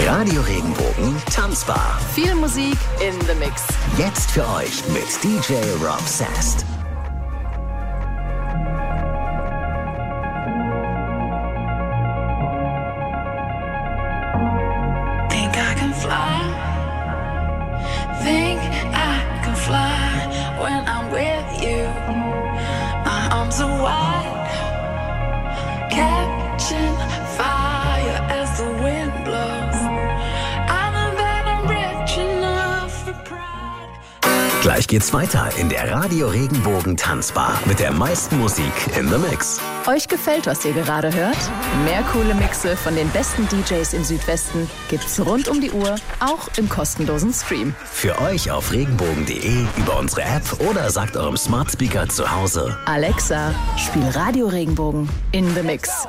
Radio Regenbogen tanzbar. Viel Musik in the Mix. Jetzt für euch mit DJ Rob Sast. Think I can fly. Think I can fly when I'm with you. My arms are wide, catching fire as the wind blows. I know that I'm rich enough for pride. Gleich geht's weiter in der Radio Regenbogen Tanzbar mit der meisten Musik in the Mix. Euch gefällt, was ihr gerade hört? Mehr coole Mixe von den besten DJs im Südwesten gibt's rund um die Uhr, auch im kostenlosen Stream. Für euch auf regenbogen.de, über unsere App oder sagt eurem Smart Speaker zu Hause: Alexa, spiel Radio Regenbogen in the Mix.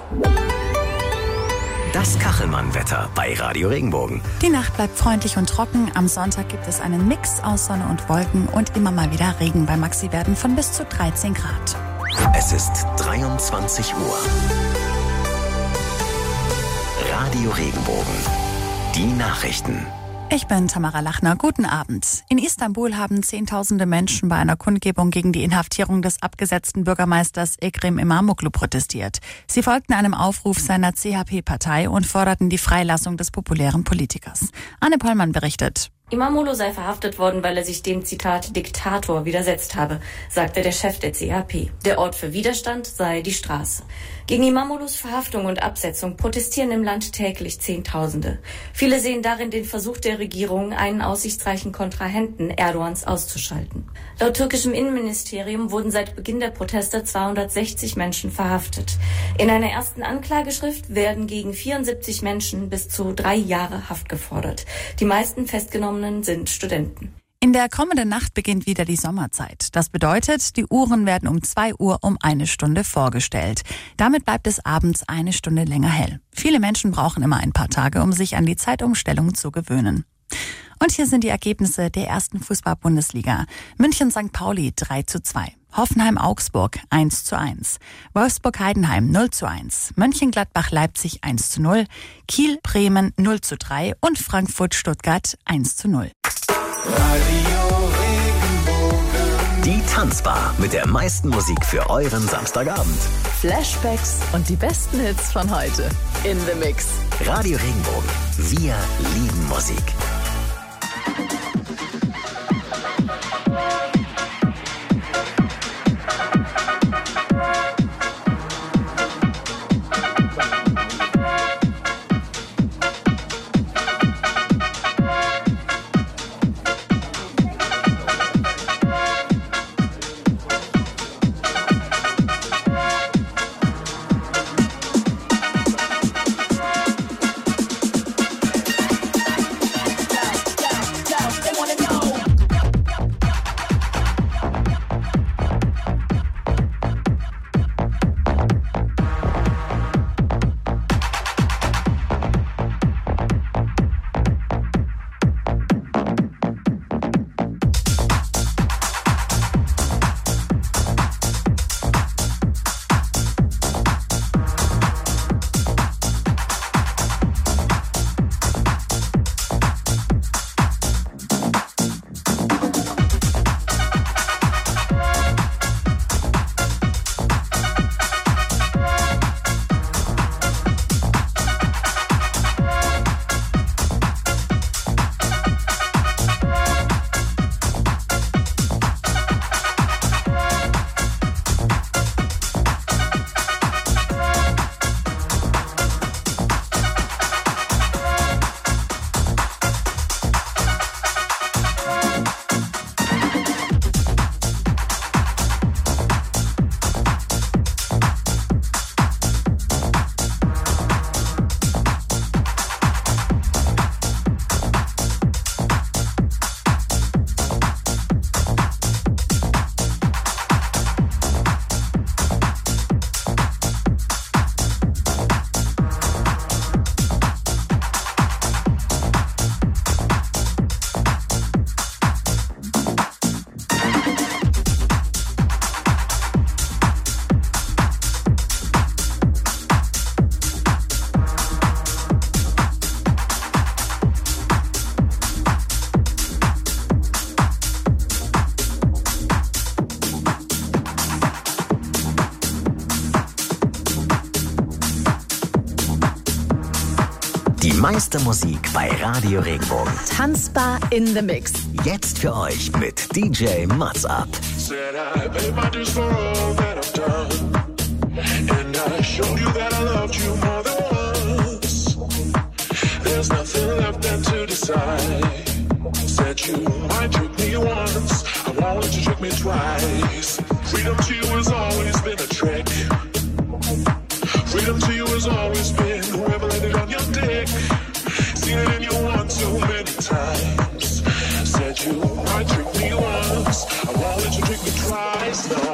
Das Kachelmann-Wetter bei Radio Regenbogen. Die Nacht bleibt freundlich und trocken. Am Sonntag gibt es einen Mix aus Sonne und Wolken und immer mal wieder Regen bei Maxi-Werten von bis zu 13 Grad. Es ist 23 Uhr. Radio Regenbogen. Die Nachrichten. Ich bin Tamara Lachner. Guten Abend. In Istanbul haben Zehntausende Menschen bei einer Kundgebung gegen die Inhaftierung des abgesetzten Bürgermeisters Ekrem İmamoğlu protestiert. Sie folgten einem Aufruf seiner CHP-Partei und forderten die Freilassung des populären Politikers. Anne Pollmann berichtet. İmamoğlu sei verhaftet worden, weil er sich dem, Zitat, Diktator widersetzt habe, sagte der Chef der CHP. Der Ort für Widerstand sei die Straße. Gegen İmamoğlu's Verhaftung und Absetzung protestieren im Land täglich Zehntausende. Viele sehen darin den Versuch der Regierung, einen aussichtsreichen Kontrahenten Erdogans auszuschalten. Laut türkischem Innenministerium wurden seit Beginn der Proteste 260 Menschen verhaftet. In einer ersten Anklageschrift werden gegen 74 Menschen bis zu 3 Jahre Haft gefordert. Die meisten Festgenommenen sind Studenten. In der kommenden Nacht beginnt wieder die Sommerzeit. Das bedeutet, die Uhren werden um 2 Uhr um 1 Stunde vorgestellt. Damit bleibt es abends 1 Stunde länger hell. Viele Menschen brauchen immer ein paar Tage, um sich an die Zeitumstellung zu gewöhnen. Und hier sind die Ergebnisse der ersten Fußball-Bundesliga. München-St. Pauli 3:2. Hoffenheim-Augsburg 1:1. Wolfsburg-Heidenheim 0:1. Mönchengladbach-Leipzig 1:0. Kiel-Bremen 0:3 und Frankfurt-Stuttgart 1:0. Die Tanzbar mit der meisten Musik für euren Samstagabend. Flashbacks und die besten Hits von heute in the Mix. Radio Regenbogen. Wir lieben Musik. Die meiste Musik bei Radio Regenbogen. Tanzbar in the Mix. Jetzt für euch mit DJ Mats Up. Said I paid my dues for all that I've done, and I showed you that I loved you more than once. There's nothing left then to decide. Said you might trick me once, I won't let you trick me twice. Freedom to you has always been a trick. Freedom to you has always been whoever landed on your dick. Seen it in you one too many times. Said you might trick me once, I won't let you trick me twice, no.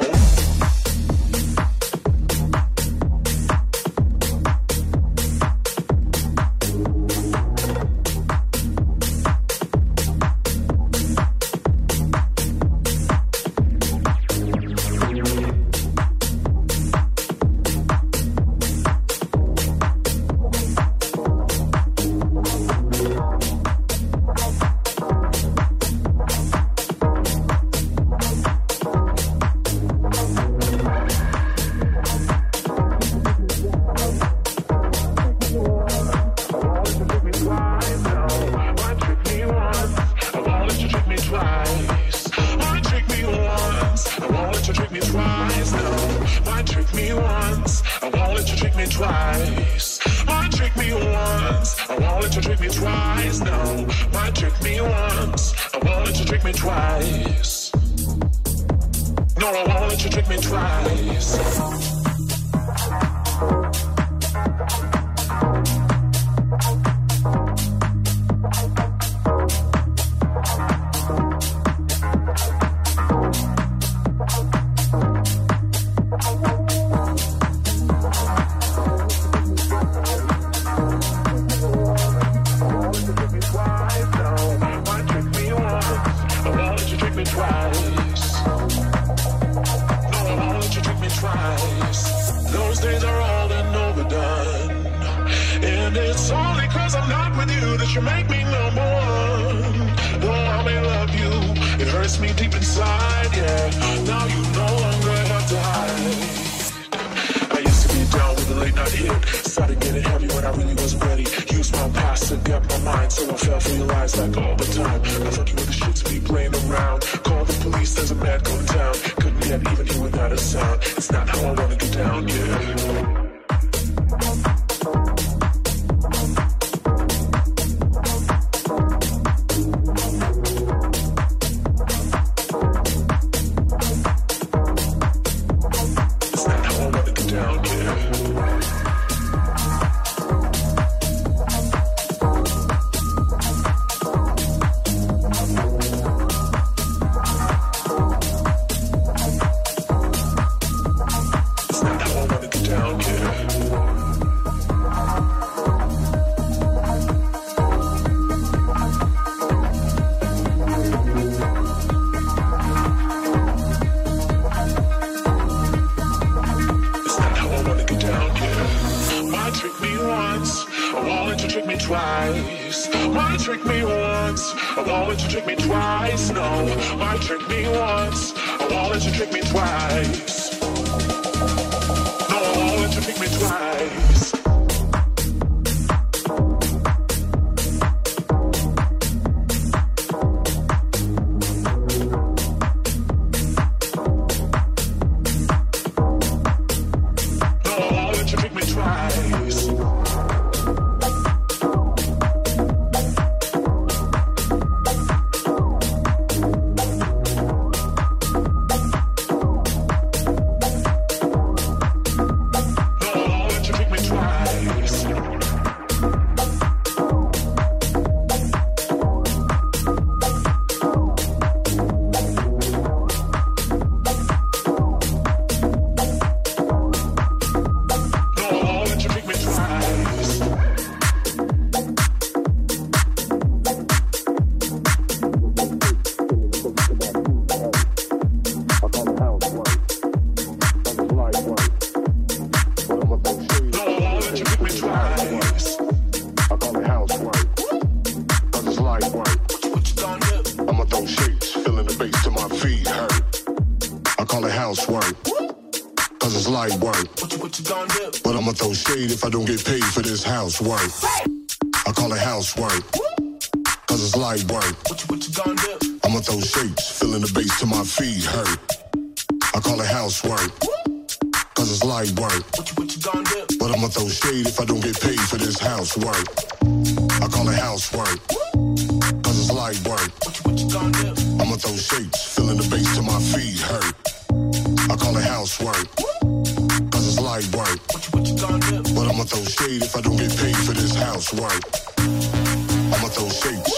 What you gonna do? But I'ma throw shade if I don't get paid for this housework. I call it housework, cause it's light work. What you gonna do? I'ma throw shapes, feeling the bass till my feet hurt. I call it housework, cause it's light work. What you gonna do? But I'ma throw shade if I don't get paid for this housework. I call it housework, cause it's light work. What you gonna do? I'ma throw shapes, feeling the bass till my feet hurt. I call it housework, cause it's light work. What you gonna do? But I'ma throw shade if I don't get paid for this housework. I'ma throw shapes.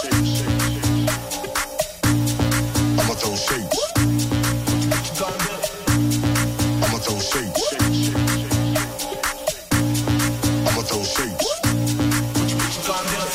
I'ma throw shapes. What you gonna do? I'ma throw shapes. I'ma throw shapes. What you gonna do?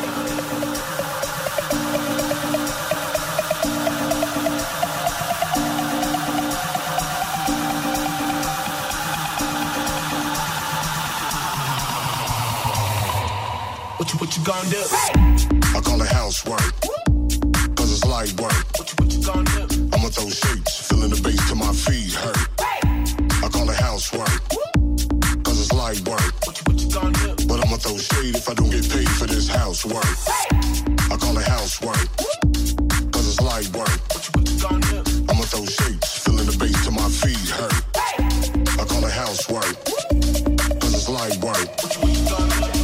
What you gonna do? I call it housework, cause it's light work. What you gonna do? I'ma throw shapes, feeling the bass till my feet hurt. I call it housework, cause it's light work. What you gonna do? But I'ma throw shade if I don't get paid for this housework. I call it housework, cause it's light work. What you gonna do? I'ma throw shapes, feeling the bass till my feet hurt. I call it housework, cause it's light work. What you gonna do?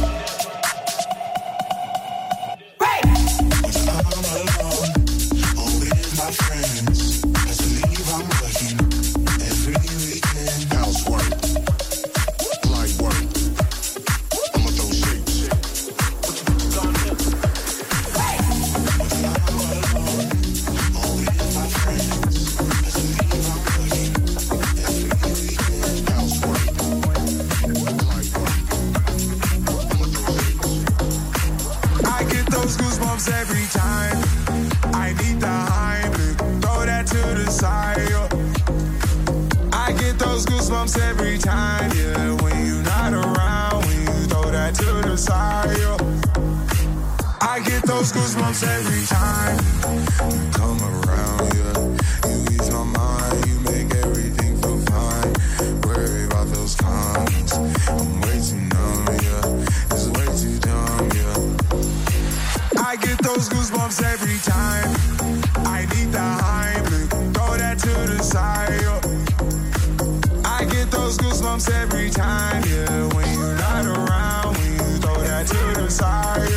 Every time I need the Heimlich, throw that to the side. I get those goosebumps every time, yeah. When you're not around, when you throw that to the side. I get those goosebumps every time you come around, yeah. You ease my mind, you make everything feel fine. Worry about those comments, I'm way too numb, yeah. It's way too dumb, yeah. I get those goosebumps every time I need the Heimlich, throw that to the side. I get those goosebumps every time, yeah. When you're not around, when you throw that to the side.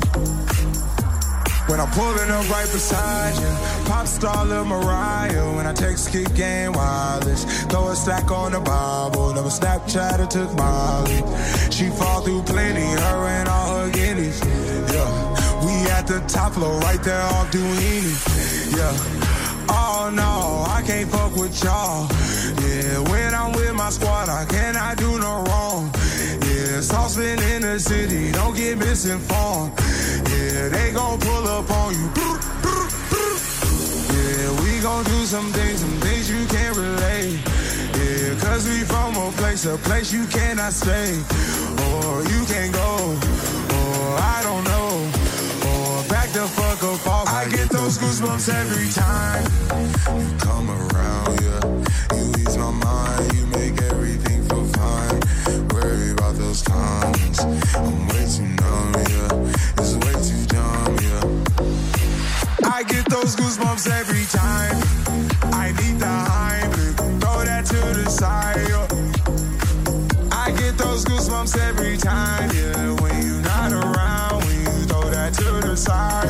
When I'm pulling up right beside you, pop star Lil Mariah. When I text Kick Game Wireless, throw a stack on the Bible. Never Snapchat or took Molly. She fall through plenty, her and all her guineas, yeah. We at the top floor, right there off Duini, yeah. Oh no, I can't fuck with y'all. Yeah, when I'm with my squad, I cannot do no wrong. Yeah, saucepan in the city, don't get misinformed. Yeah, they gon' pull up on you. Yeah, we gon' do some things you can't relate. Yeah, cause we from a place you cannot stay. Or you can't go, or I don't know. Back the fuck up off. I get those goosebumps every time you come around, yeah. You ease my mind, you make everything feel fine. Worry about those comments, I'm way too numb, yeah. It's way too dumb, yeah. I get those goosebumps every time I need the Heimlich, throw that to the side. I get those goosebumps every time, yeah. When you're not around, when you throw that to the side.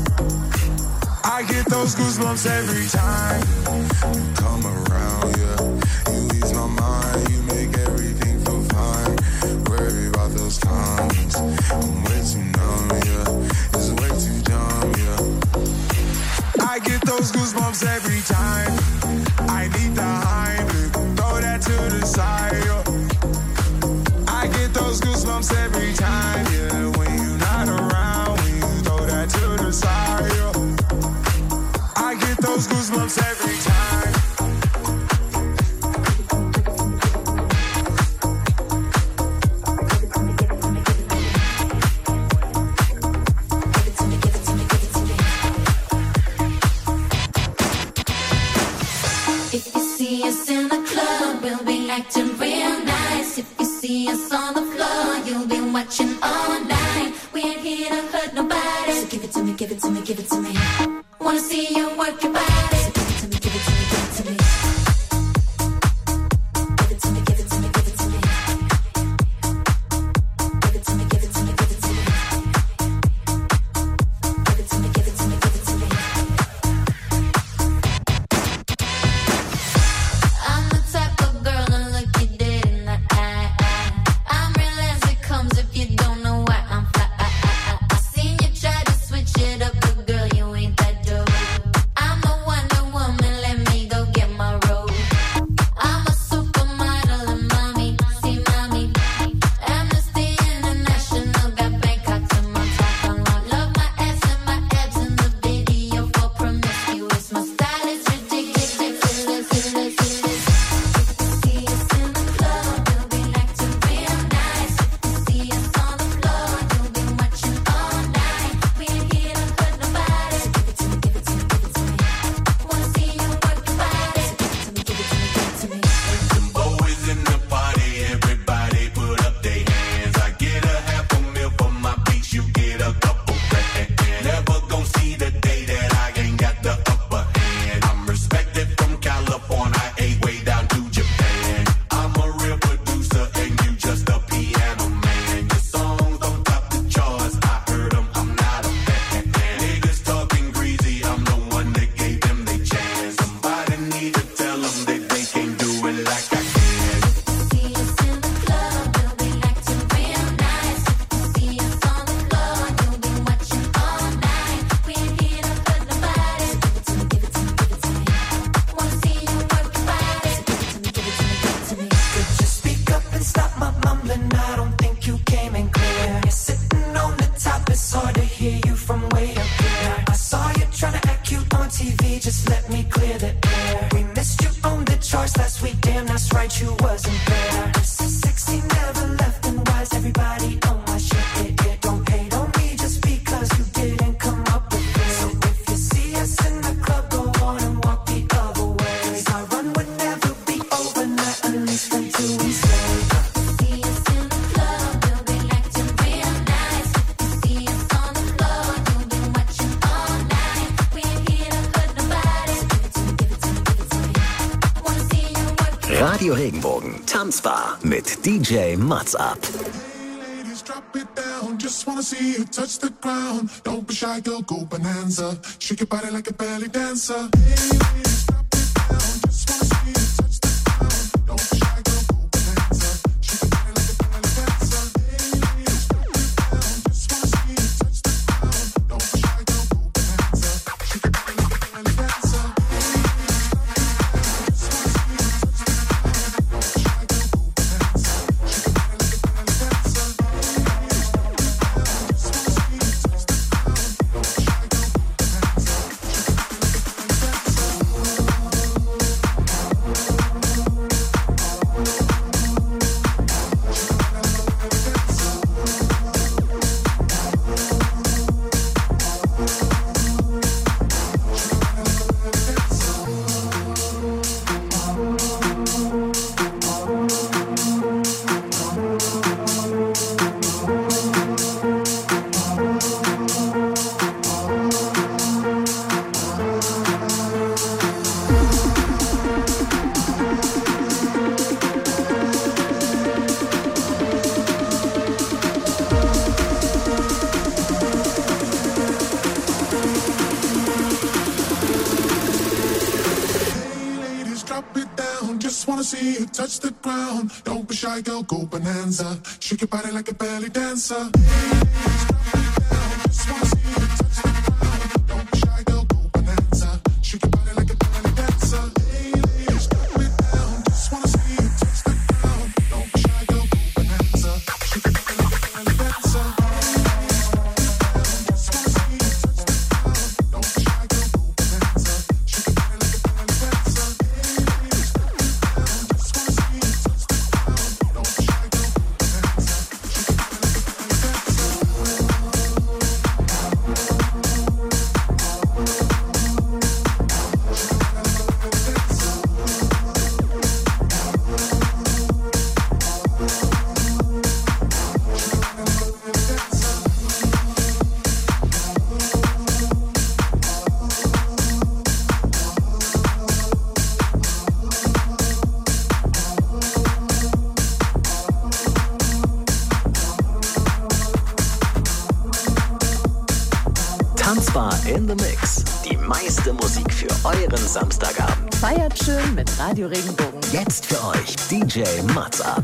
I get those goosebumps every time you come around, yeah. You ease my mind, you make everything feel fine. Worry about those comments, I'm way too numb, yeah. It's way too dumb, yeah. I get those goosebumps every time I need the Heimlich, throw that to the side. I get those goosebumps every time, yeah. When you're not around, when you throw that to the side. I get those goosebumps every time. it to me, give it to me. Wanna see you work your body. So give it to me, give it to me, give it to me. Give it to me, give it to me, give it to me. Give it to me, give it to me, give it to me. Give it to me, give it to me, give it to me. I'm the type of girl to look you dead in the eye. I'm real as it comes if you don't know why I'm fly. I seen you try to switch it up, but girl, you ain't that dope. I'm the Wonder Woman, let me go get my robe. I'm a supermodel and mommy, see mommy. Amnesty International got Bangkok to my top. I love my ass and my abs in the video for promiscuous. My style is ridiculous. See us in the club, you'll be acting real nice. See us on the floor, you'll be watching all night. We ain't here to hurt nobody. So give it to me, give it to me, give it to me. Wanna see you work your body. So give it to me, give it to me, give it to me. Them boys in the party, everybody put up their hands. I get a half a mil for my beats, you get a couple grand. Never gon' see the day that I ain't got the upper hand. I'm respected from California, way down to Japan. I'm a real producer and you just a piano man. Your songs on top the charts, I heard them, I'm not a fan. Niggas talking greasy, I'm the one that gave them their chance. Somebody need to tell them that they can't do it like I can. See us in the club, you'll be acting real nice. See us on the floor, you'll be watching all night. We ain't here to hurt nobody. So give it to me, give it to me, give it to me. Wanna see you work your body. So give it to me, give it to me, give it to me. Could you speak up and stop my mumbling? I don't think you came in clear. You're sitting on the top, it's hard to hear you from way up here. I saw you trying to act cute on TV, just let me clear the air. We missed you on the charts last week, damn, that's right, you wasn't there. This is sexy, never left, and why is everybody on my shit? Don't hate on me just because you didn't come up with it. So if you see us in the club, go on and walk the other way. 'Cause our run would never be over, not at least until we say. See us in the club, you'll be acting real nice. See us on the floor, you'll be watching all night. We ain't here to hurt nobody. So give it to me, give it to me, give it to me. Wanna see you work your Radio Regenbogen, tanzbar mit DJ Mats Up. Ladies, drop it down. Just wanna see you touch the ground. Don't be shy, girl, go bonanza. Shake your body like a belly dancer. Hey, ladies, drop it down. Just wanna see you touch the ground. Don't be shy, girl, go bonanza. Shake your body like a belly dancer. Hey, ladies, drop it down. Just wanna see you touch the ground. Don't be shy, girl, go bonanza. Shake your body like a belly dancer. See you touch the ground. Don't be shy, girl, go bonanza. Shake your body like a belly dancer. Ladies, drop it down. Just wanna see you touch the ground. Don't be shy, girl, go bonanza. Shake your body like a belly dancer. Ladies, drop it down. Just wanna see you touch the ground. Don't be shy, girl, go bonanza. Shake your body like a belly dancer. Just wanna see you touch the ground. Don't be shy, girl, go bonanza. Shake your body like a belly dancer. Tanzbar in the Mix. Die meiste Musik für euren Samstagabend. Feiert schön mit Radio Regenbogen. Jetzt für euch DJ Mats Up.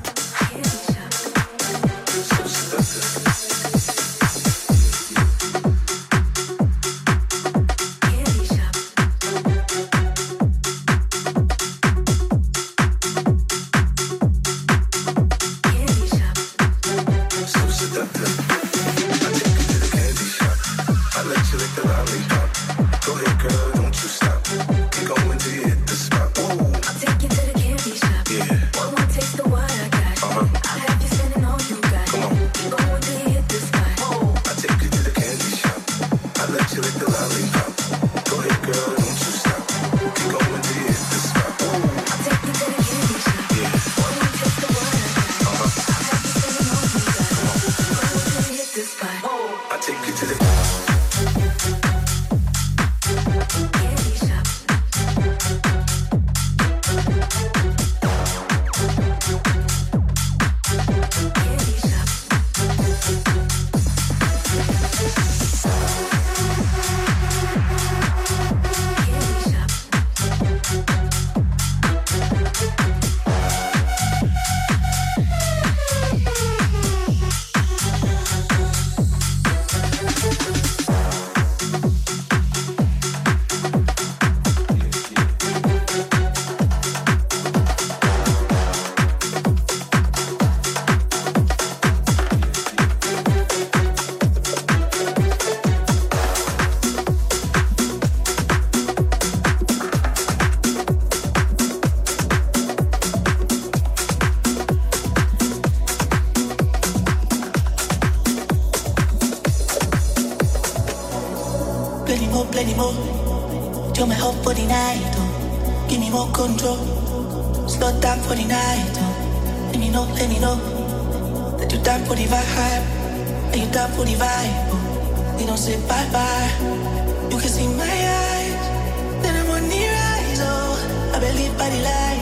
plenty more. Till my hope for the night, oh. Give me more control. Slow down for the night, oh. Let me know that you down for the vibe, and you down for the vibe, oh. We don't say bye bye. You can see my eyes, then I'm on the rise, oh. I believe by the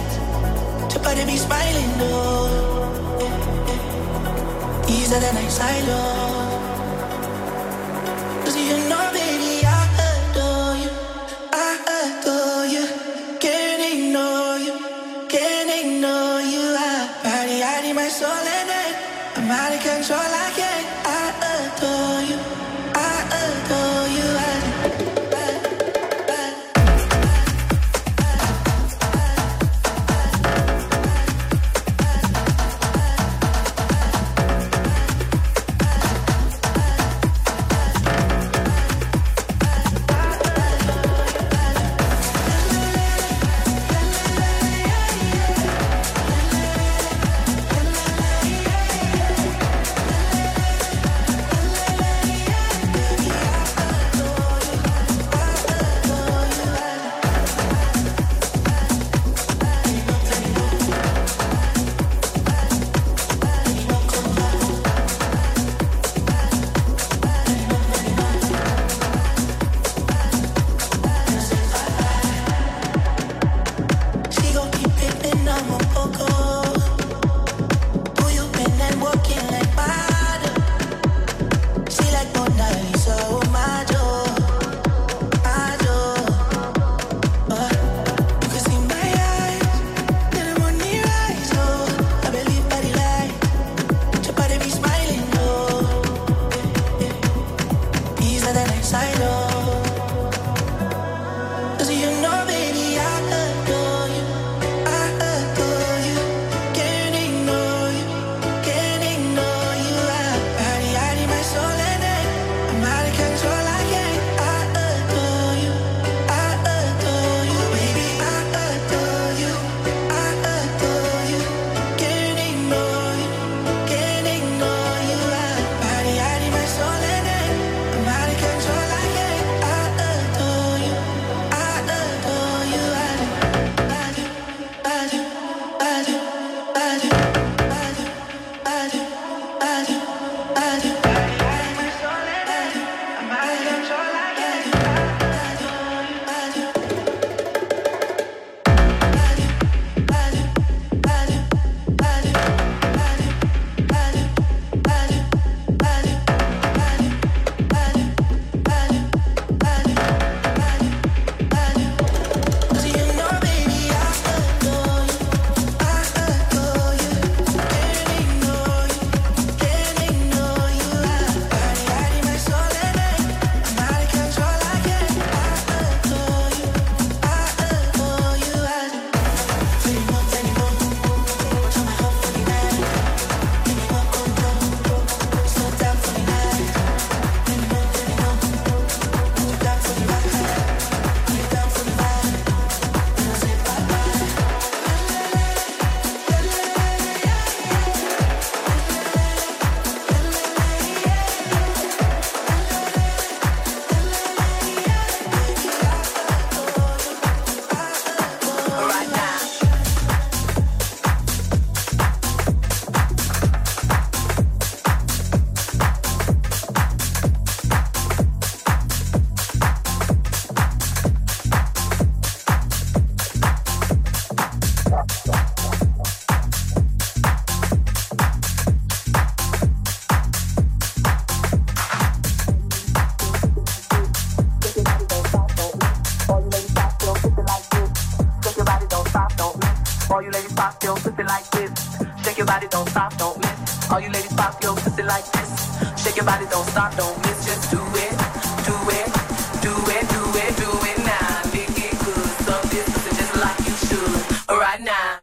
light, your body be smiling, oh. Easier than I silo. You know, baby, I adore you. Can't ignore you. I need my soul in it. I'm out of control, I can't. I adore you. don't stop, don't miss, just do it, do it, do it, do it, do it now. Lick it good, suck this pussy just like you should. Right now.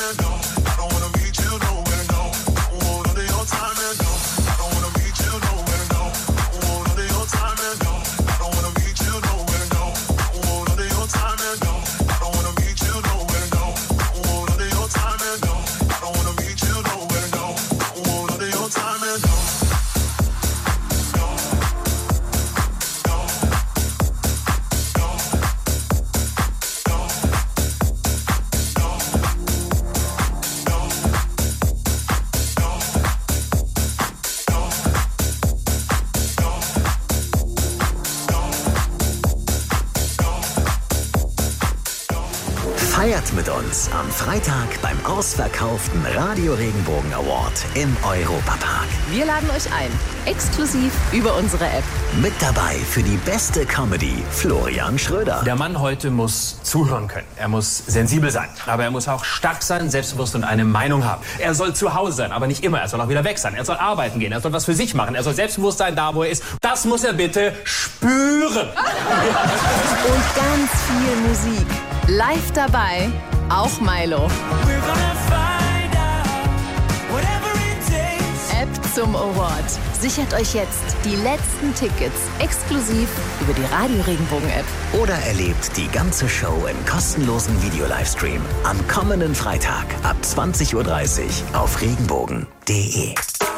I don't wanna meet you nowhere. Feiert mit uns am Freitag beim ausverkauften Radio Regenbogen Award im Europapark. Wir laden euch ein, exklusiv über unsere App. Mit dabei für die beste Comedy Florian Schröder. Der Mann heute muss zuhören können. Er muss sensibel sein. Aber er muss auch stark sein, selbstbewusst und eine Meinung haben. Er soll zu Hause sein, aber nicht immer. Er soll auch wieder weg sein. Er soll arbeiten gehen. Er soll was für sich machen. Er soll selbstbewusst sein, da wo er ist. Das muss er bitte spüren. Und ganz viel Musik. Live dabei, auch Milo. App zum Award. Sichert euch jetzt die letzten Tickets exklusiv über die Radio Regenbogen App. Oder erlebt die ganze Show im kostenlosen Video-Livestream am kommenden Freitag ab 20:30 Uhr auf regenbogen.de.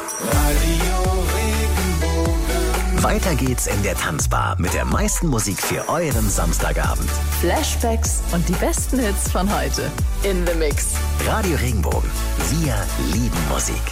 Weiter geht's in der Tanzbar mit der meisten Musik für euren Samstagabend. Flashbacks und die besten Hits von heute. In the Mix. Radio Regenbogen. Wir lieben Musik.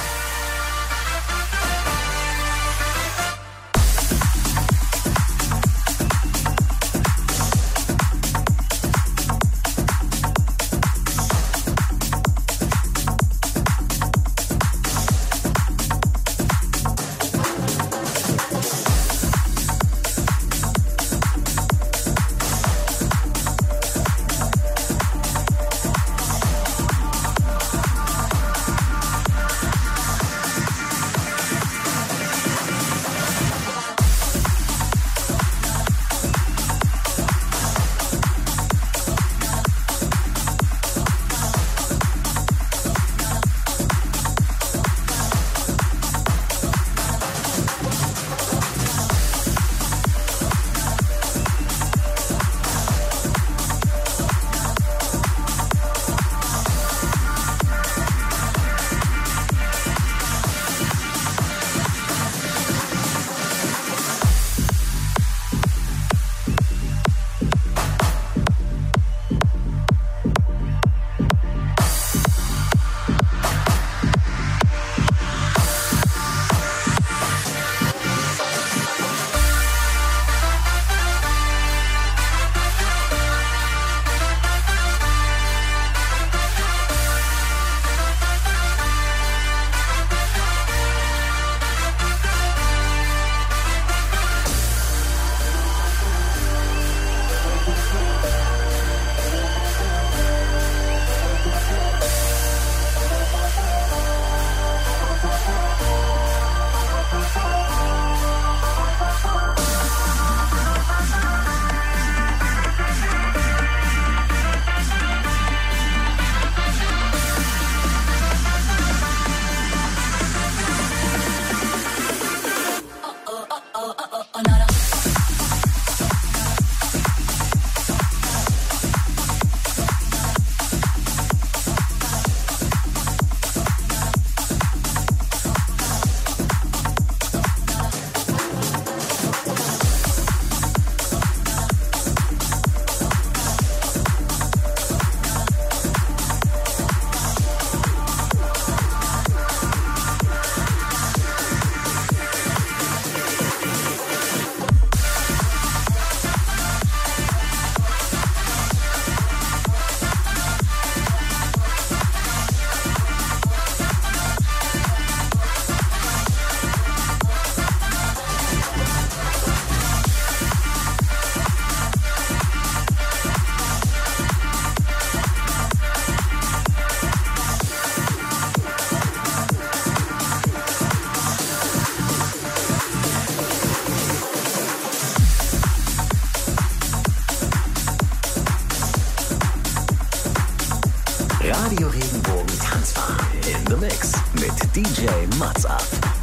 Radio Regenbogen Tanzbar in the Mix mit DJ Mats Up.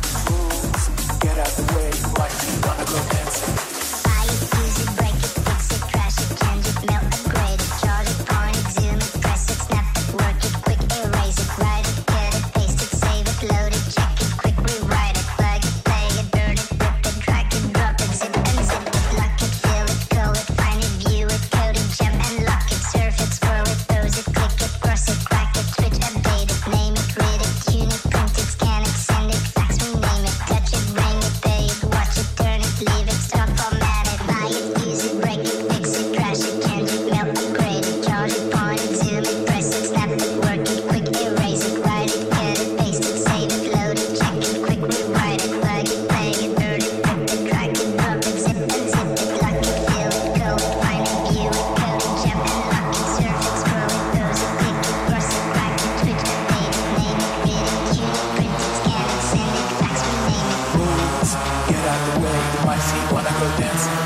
Get out the way, like you wanna go dancing. Facts get out the way. My feet wanna go dancing.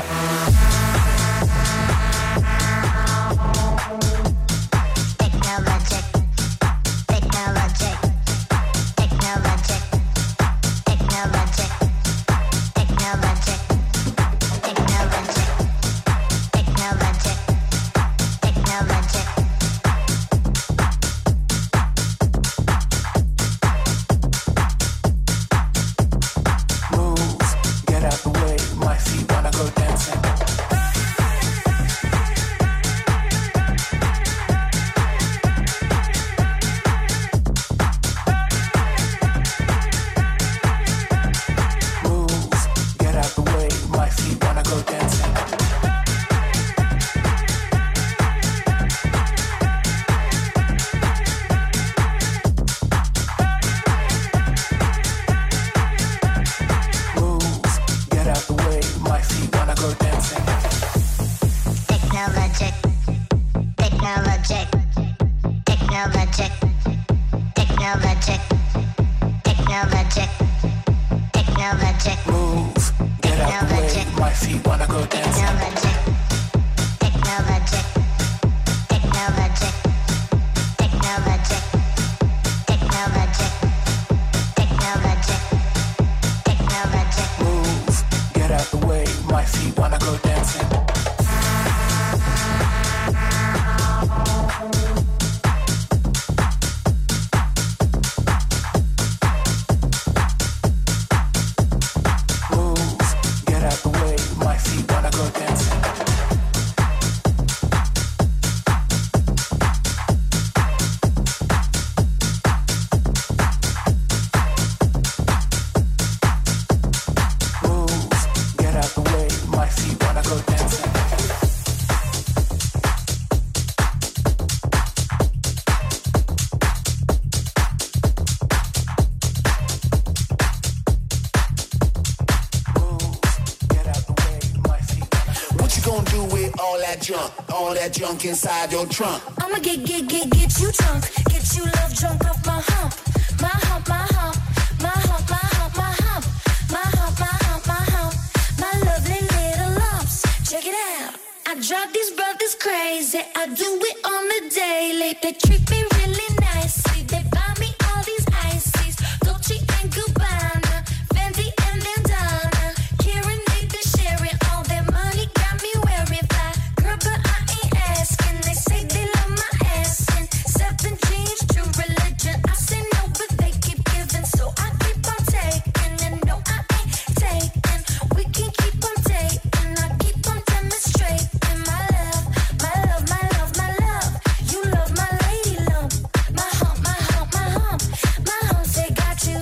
All that junk inside your trunk. I'ma get you drunk, get you love drunk off my hump, my hump, my hump, my hump, my hump, my hump, my hump, my hump, my hump, my lovely little lumps. Check it out. I drive these brothers crazy. I do it on the daily. They treat me really nicely. They buy me all these ices, Dolce and Gabbana, Fendi and Bandana. Karen, they be sharing all their money, got me wearing fly. Girl, but I ain't asking. They say they love my ass and 7 jeans, true religion. I say no, but they keep giving, so I keep on taking. And no, I ain't taking. We can keep on taking. I keep on demonstrating my love, my love, my love, my love. You love my lady lump, my hump, my hump, my hump, my hump. They got you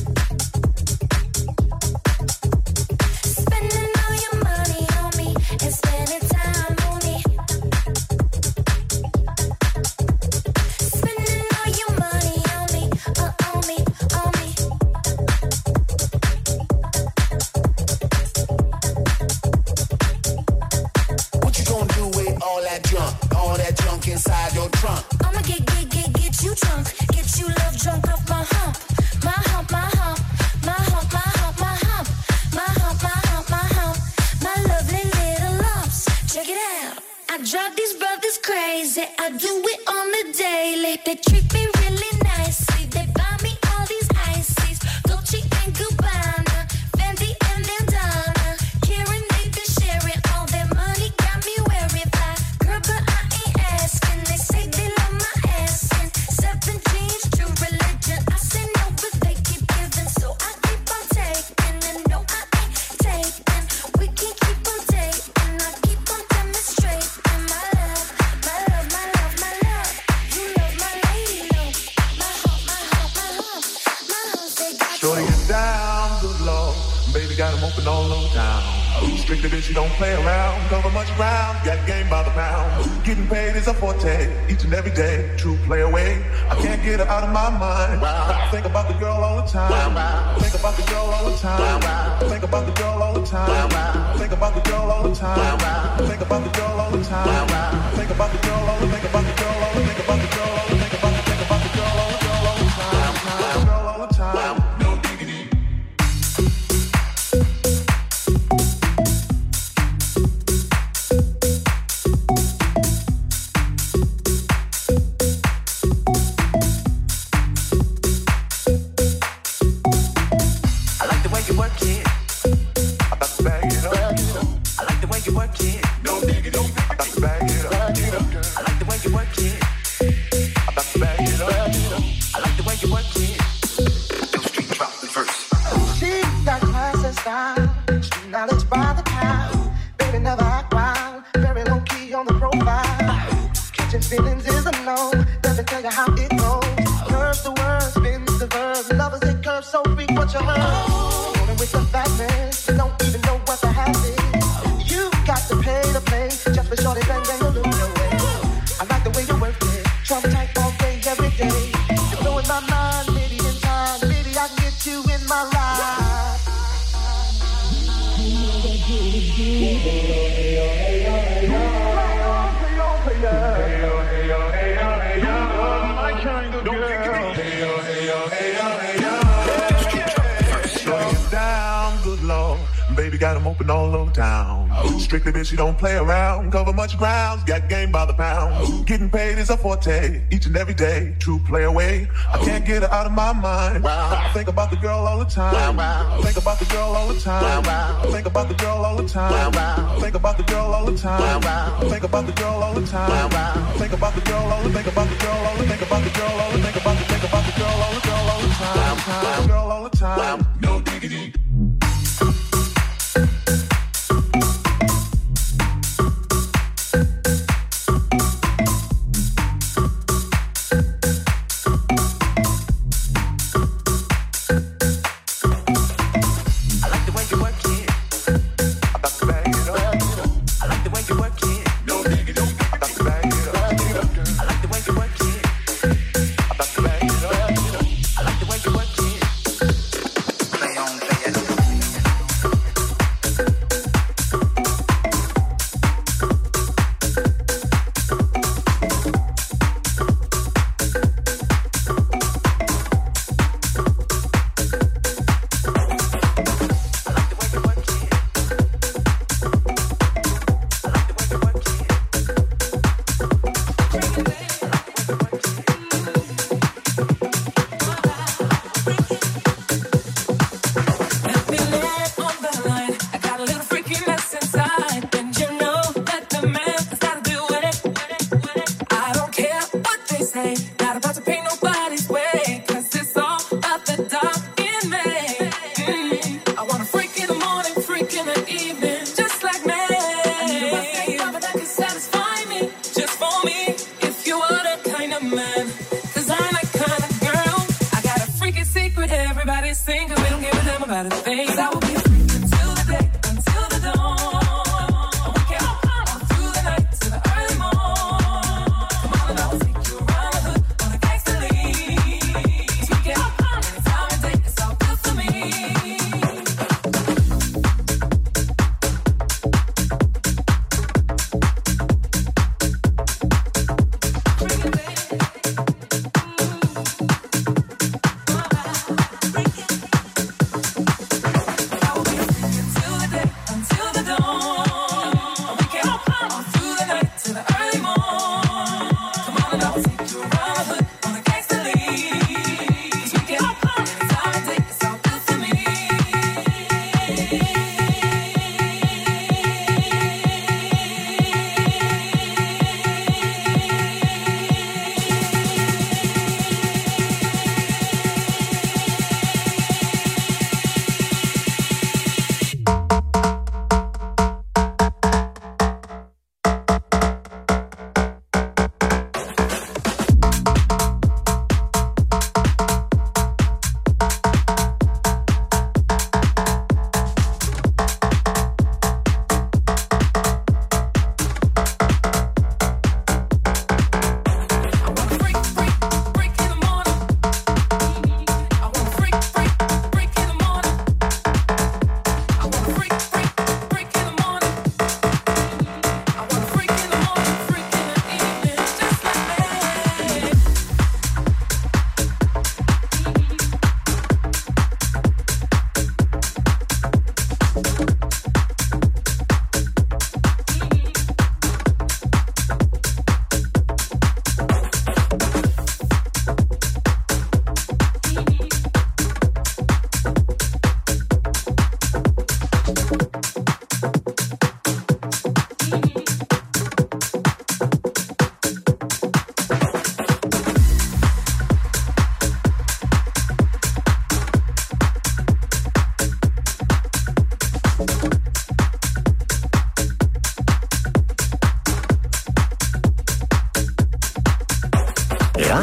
spending all your money on me and spending time on me. Spending all your money on me, on me, on me. What you gonna do with all that junk inside your trunk? I'ma get you drunk, get you love drunk off my hump, my hump, my hump, my hump, my hump, my hump, my hump, my hump, my hump, my lovely little lumps. Check it out. I drive these brothers crazy. I do it on the daily. They treat me really nicely. They buy me all these ices, Dolce and Gabbana, Fendi and Bandana. Karen, they be sharing all their money, got me wearing fly. Girl, but I ain't asking. They say they love my ass and 7 jeans, true religion. I say no, but they keep giving, so I keep on taking. And no, I ain't taking. We can keep on taking. I keep on demonstrating my love, my love, my love, my love. You love my lady lump, my hump, my hump, my hump, my hump. They got Shorty get down, good lord. Baby got him open all over town. Strictly bitch, you don't play around. Cover much ground, got game by the pound. Getting paid is a forte, each and every day. True play away, I can't get her out of my mind. I think about the girl all the time. Think about the girl all the time. Think about the girl all the time. Think about the girl all the time. Think about the girl all the time. Think about the girl all the, think about the girl all the, think about the girl all the, think about the girl all the, girl all the time. Girl all the time. No diggity. style. Street knowledge by the time. Baby, never act wild. Very low key on the profile. Catching feelings is a no. Let me tell you how it goes. Curves the word, spins the verb. Lovers it curves so freak what you heard. Rolling with the fatness, you don't even know what the half is. You got to pay to play. Just for shorty bang bang, you lose your way. I like the way you work it. Trump tight all day, every day. You're blowing my mind, maybe in time. Maybe I can get you in my life. Baby got them open all over town. Strictly bitch, you don't play around. Cover much ground, got game by the pound. Getting paid is a forte, each and every day. True play away, I can't get her out of my mind. I think about the girl all the time. Think about the girl all the time. Think about the girl all the time. Think about the girl all the time. Think about the girl all the time. Think about the girl all the think about the girl all the think about the girl all the think about the girl all the girl all the time. Girl all the time. No diggity.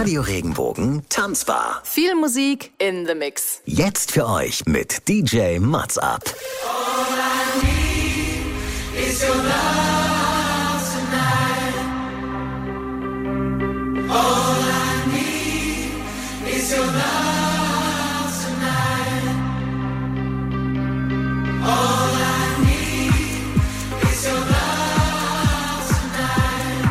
Radio Regenbogen Tanzbar. Viel Musik in the Mix. Jetzt für euch mit DJ Mats Up. All I need is your love tonight. All I need is your love tonight. All I need is your love tonight.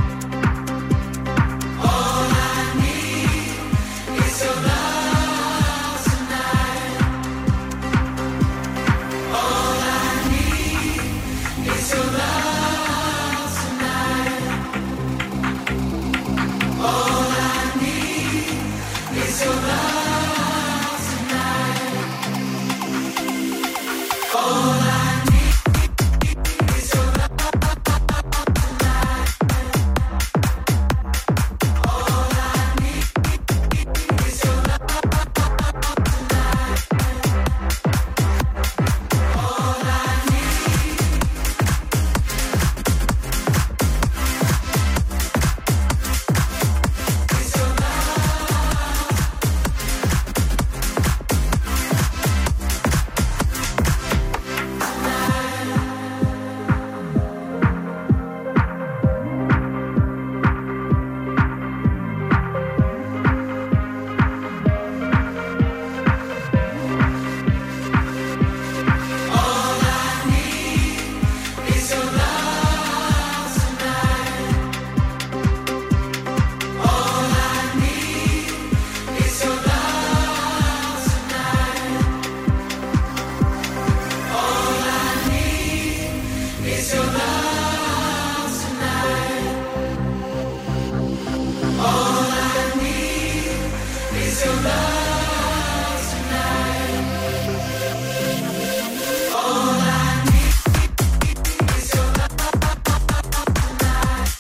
All I need is your love tonight. All I need is your love tonight. All I need is your love tonight. All I need is your love tonight. All I need is your love tonight. All I is your love tonight. All I need is your love tonight. All I need is your love tonight. All I need is your love tonight. All I need is your love tonight.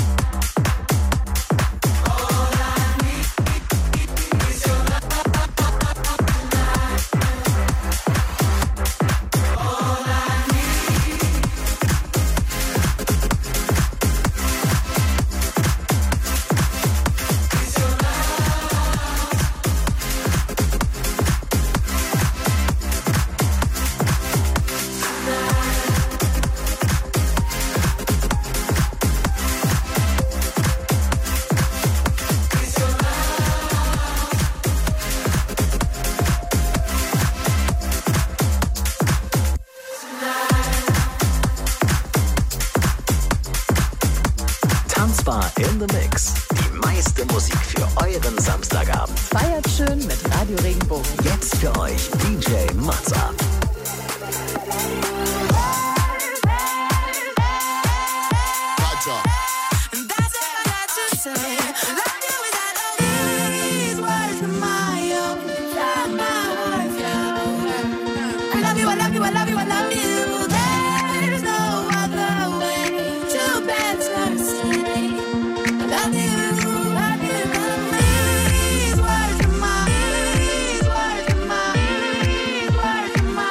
All I need is your love tonight. All I Tanzbar in the Mix. Die meiste Musik für euren Samstagabend. Feiert schön mit Radio Regenbogen. Jetzt für euch DJ Mats Up. Word to my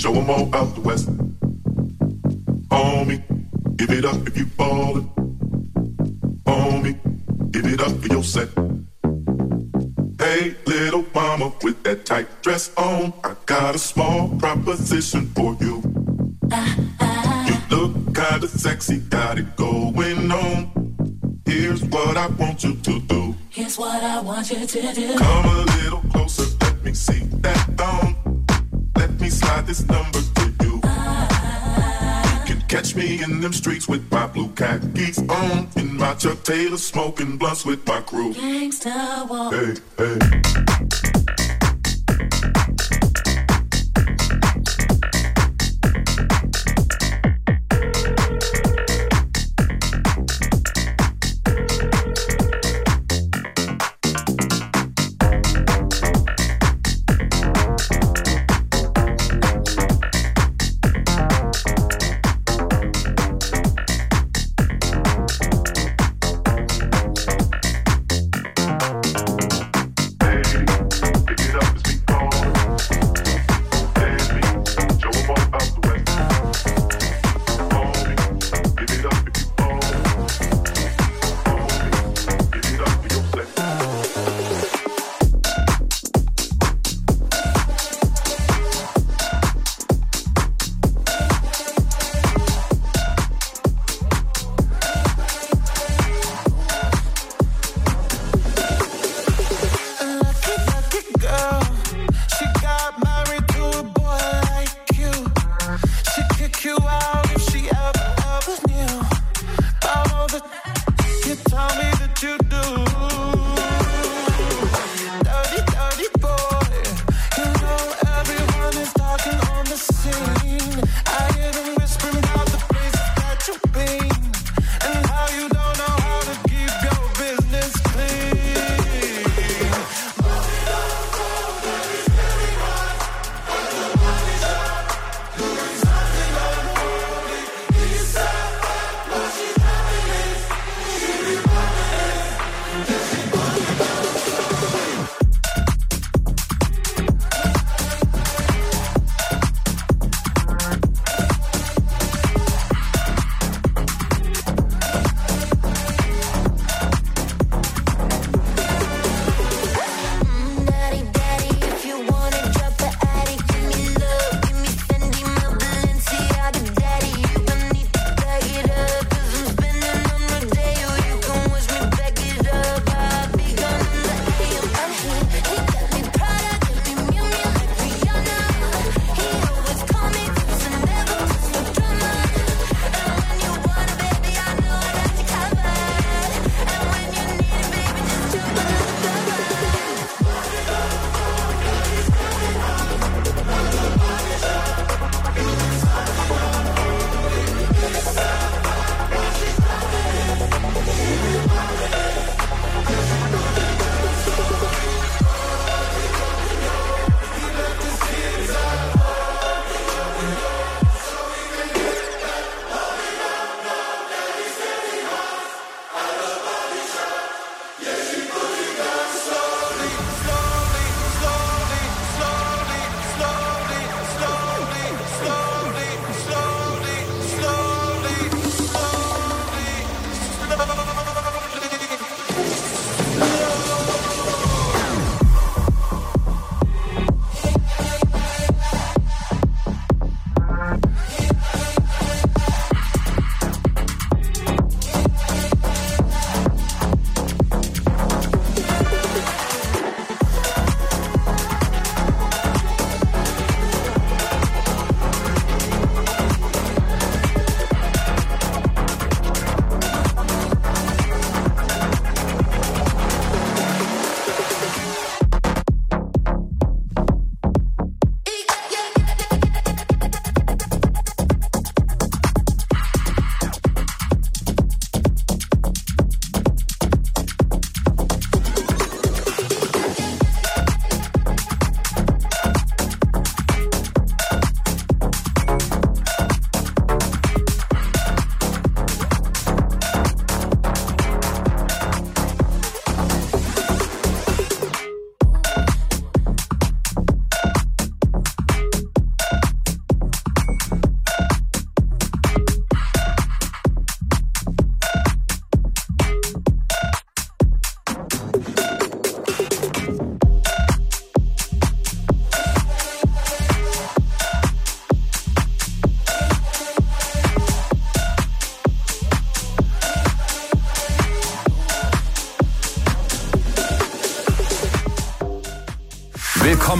show 'em all out the west. Homie, give it up if you ballin'. Homie, give it up for your set. Hey, little mama with that tight dress on, I got a small proposition for you. You look kinda sexy, got it going on. Here's what I want you to do. Here's what I want you to do. Come a little closer, let me see that thong. Let me slide this number to you. You can catch me in them streets with my blue khakis on, in my Chuck Taylor, smoking blunts with my crew. Gangsta walk. Hey, hey.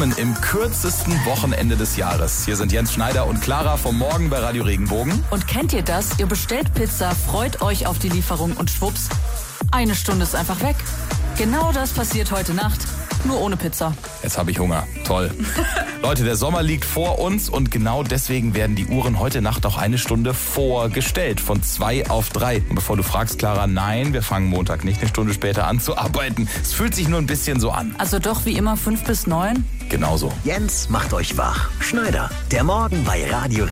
Willkommen im kürzesten Wochenende des Jahres. Hier sind Jens Schneider und Clara vom Morgen bei Radio Regenbogen. Und kennt ihr das? Ihr bestellt Pizza, freut euch auf die Lieferung und schwupps, 1 Stunde ist einfach weg. Genau das passiert heute Nacht, nur ohne Pizza. Jetzt habe ich Hunger. Toll. Leute, der Sommer liegt vor uns und genau deswegen werden die Uhren heute Nacht auch 1 Stunde vorgestellt. Von 2 auf 3. Und bevor du fragst, Clara, nein, wir fangen Montag nicht 1 Stunde später an zu arbeiten. Es fühlt sich nur ein bisschen so an. Also doch wie immer 5 bis 9? Genauso. Jens macht euch wach. Schneider, der Morgen bei Radio